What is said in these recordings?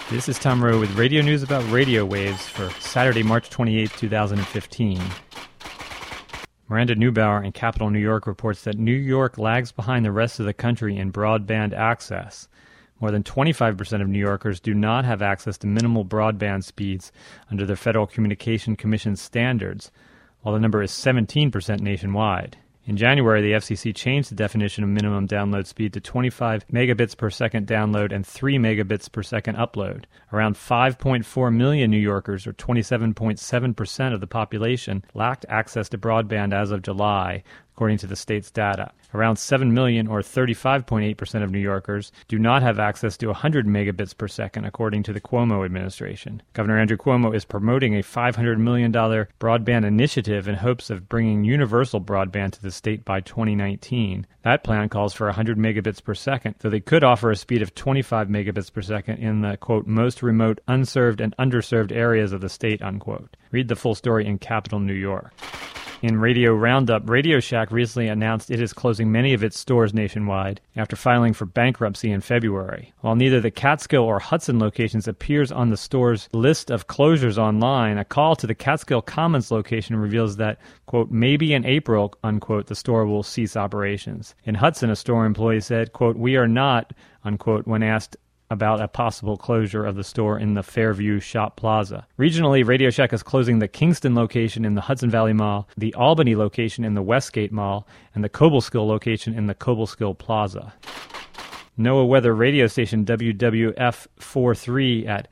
This is Tom Rowe with radio news about radio waves for Saturday, March 28, 2015. Miranda Neubauer in Capital New York reports that New York lags behind the rest of the country in broadband access. More than 25% of New Yorkers do not have access to minimal broadband speeds under the Federal Communications Commission standards, while the number is 17% nationwide. In January, the FCC changed the definition of minimum download speed to 25 megabits per second download and 3 megabits per second upload. Around 5.4 million New Yorkers, or 27.7% of the population, lacked access to broadband as of July, according to the state's data. Around 7 million, or 35.8% of New Yorkers, do not have access to 100 megabits per second, according to the Cuomo administration. Governor Andrew Cuomo is promoting a $500 million broadband initiative in hopes of bringing universal broadband to the state by 2019. That plan calls for 100 megabits per second, though they could offer a speed of 25 megabits per second in the, quote, most remote, unserved, and underserved areas of the state, unquote. Read the full story in Capital New York. In Radio Roundup, Radio Shack recently announced it is closing many of its stores nationwide after filing for bankruptcy in February. While neither the Catskill or Hudson locations appears on the store's list of closures online, a call to the Catskill Commons location reveals that, quote, maybe in April, unquote, the store will cease operations. In Hudson, a store employee said, quote, we are not, unquote, when asked about a possible closure of the store in the Fairview Shop Plaza. Regionally, Radio Shack is closing the Kingston location in the Hudson Valley Mall, the Albany location in the Westgate Mall, and the Cobleskill location in the Cobleskill Plaza. NOAA weather radio station WWF-43 at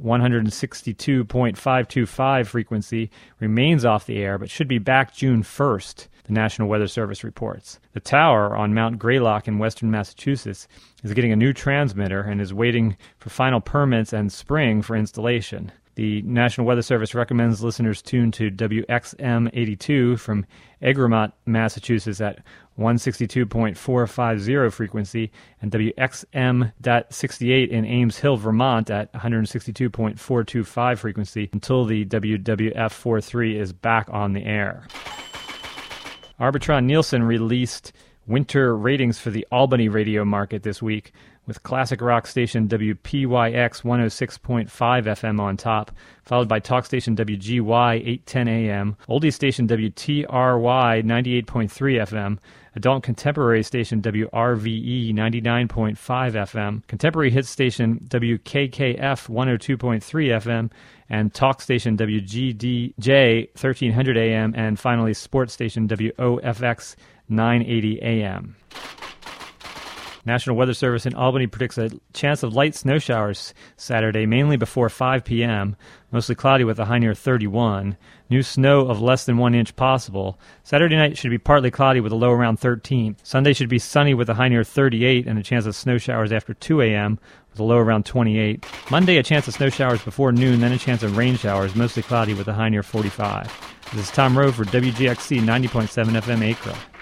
162.525 frequency remains off the air, but should be back June 1st, the National Weather Service reports. The tower on Mount Greylock in western Massachusetts is getting a new transmitter and is waiting for final permits and spring for installation. The National Weather Service recommends listeners tune to WXM 82 from Egremont, Massachusetts at 162.450 frequency and WXM.68 in Ames Hill, Vermont at 162.425 frequency until the WWF-43 is back on the air. Arbitron Nielsen released winter ratings for the Albany radio market this week, with classic rock station WPYX 106.5 FM on top, followed by talk station WGY 810 AM, oldie station WTRY 98.3 FM, adult contemporary station WRVE 99.5 FM, contemporary hit station WKKF 102.3 FM, and talk station WGDJ 1300 AM, and finally sports station WOFX 980 AM. National Weather Service in Albany predicts a chance of light snow showers Saturday, mainly before 5 p.m., mostly cloudy with a high near 31. New snow of less than 1 inch possible. Saturday night should be partly cloudy with a low around 13. Sunday should be sunny with a high near 38 and a chance of snow showers after 2 a.m. with a low around 28. Monday, a chance of snow showers before noon, then a chance of rain showers, mostly cloudy with a high near 45. This is Tom Rowe for WGXC 90.7 FM Acra.